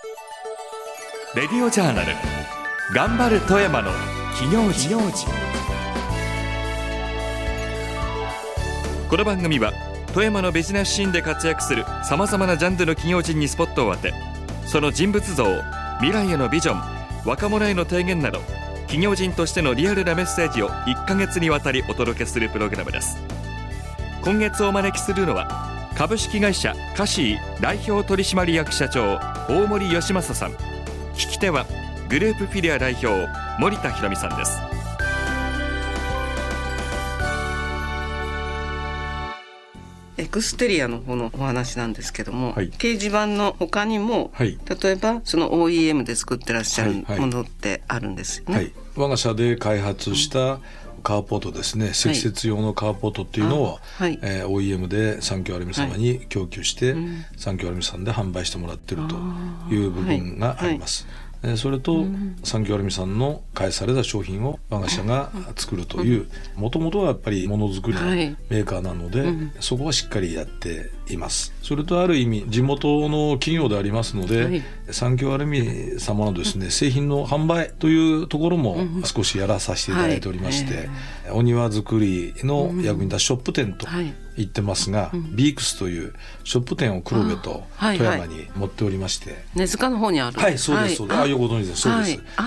レディオジャーナル頑張る富山の企業時。この番組は富山のビジネスシーンで活躍するさまざまなジャンルの企業人にスポットを当て、その人物像、未来へのビジョン、若者への提言など企業人としてのリアルなメッセージを1ヶ月にわたりお届けするプログラムです。今月お招きするのは株式会社カシー代表取締役社長大森義正さん。聞き手はグループフィリア代表森田博美さんです。 エクステリアの方のお話なんですけども、 はい、 掲示板の他にも、はい、例えばその OEM で作ってらっしゃるものってあるんですよね。はいはい、 我が社で開発したカーポートですね、積雪用のカーポートっていうのを、はい、OEM で三協アルミ様に供給して、三協アルミさんで販売してもらっているという部分があります。それと三協アルミさんの開発された商品を我が社が作るという、もともとはやっぱりものづくりのメーカーなので、そこはしっかりやっています。それとある意味地元の企業でありますので、三協アルミ様のですね、製品の販売というところも少しやらさせていただいておりまして、お庭作りの役に立つショップ店と言ってますが、ビークスというショップ店を黒部と富山に持っておりまして、 根塚の方にある。 はい、そうです、そうです。よくご存知です。そうです。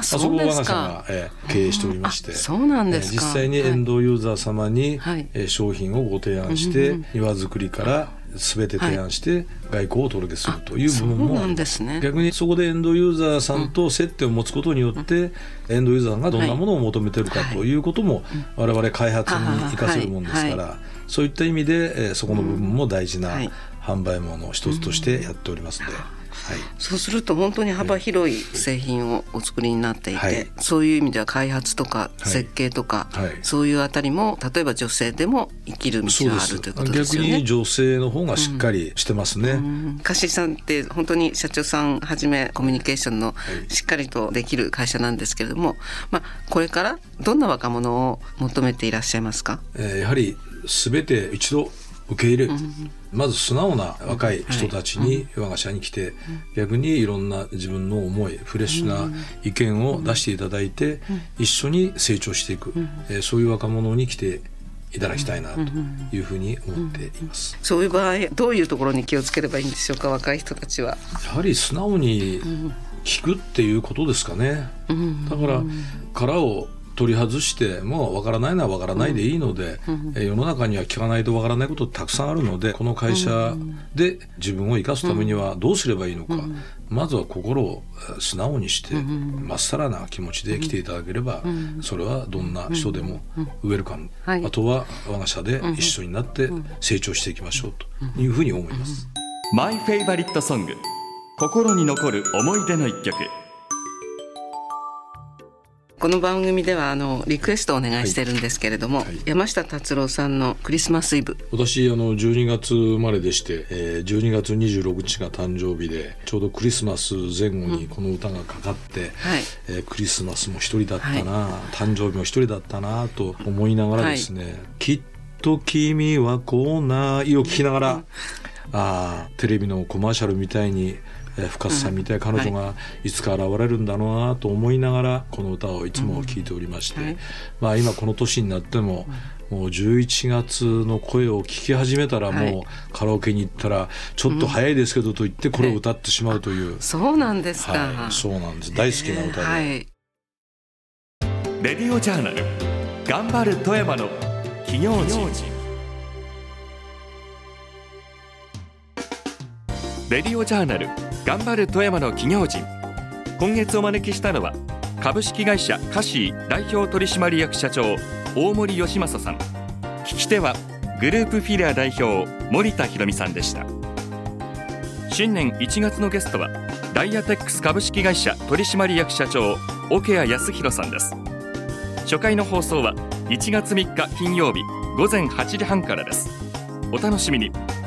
そこを我が社が経営しておりまして、 そうなんですか。 実際にエンドユーザー様に商品をご提案して、庭作りから全て提案して外交をお届けするという部分もあります。逆にそこでエンドユーザーさんと接点を持つことによって、エンドユーザーがどんなものを求めているかということも我々開発に生かせるものですから、そういった意味でそこの部分も大事な販売網の一つとしてやっておりますので、 そうすると本当に幅広い製品をお作りになっていて、そういう意味では開発とか設計とか、そういうあたりも例えば女性でも生きる道があるということですよね。 逆に女性の方がしっかりしてますね。 カシーさんって本当に社長さんはじめコミュニケーションのしっかりとできる会社なんですけれども、これからどんな若者を求めていらっしゃいますか？ やはり全て一度受け入れる、まず素直な若い人たちに我が社に来て、逆にいろんな自分の思い、フレッシュな意見を出していただいて、一緒に成長していく、そういう若者に来ていただきたいなというふうに思っています。 そういう場合どういうところに気をつければいいんでしょうか？若い人たちはやはり素直に聞くっていうことですかね。だから殻を取り外してもう分からないのは分からないでいいので、世の中には聞かないと分からないことたくさんあるので、この会社で自分を生かすためにはどうすればいいのか、まずは心を素直にしてまっさらな気持ちで来ていただければ、それはどんな人でもウェルカム、あとは我が社で一緒になって成長していきましょうというふうに思います。 マイフェイバリットソング、心に残る思い出の一曲。 この番組ではリクエストをお願いしてるんですけれども、山下達郎さんのクリスマスイブ。 私12月生まれでして、12月26日が誕生日で、ちょうどクリスマス前後にこの歌がかかって、クリスマスも一人だったな、誕生日も一人だったなと思いながらですね、きっと君は来ないを聞きながら、テレビのコマーシャルみたいに深津さんみたいな彼女がいつか現れるんだろうなと思いながらこの歌をいつも聴いておりまして、今この年になってももう11月の声を聞き始めたら、もうカラオケに行ったらちょっと早いですけどと言ってこれを歌ってしまうという、 そうなんですか。 そうなんです。大好きな歌で、 レディオジャーナル頑張る富山の企業人。レディオジャーナル頑張る富山の企業人。今月お招きしたのは株式会社カシー代表取締役社長大森義正さん。聞き手はグループフィリア代表森田博美さんでした。新年1月のゲストはダイアテックス株式会社取締役社長桶谷康弘さんです。初回の放送は1月3日金曜日午前8時半からです。お楽しみに。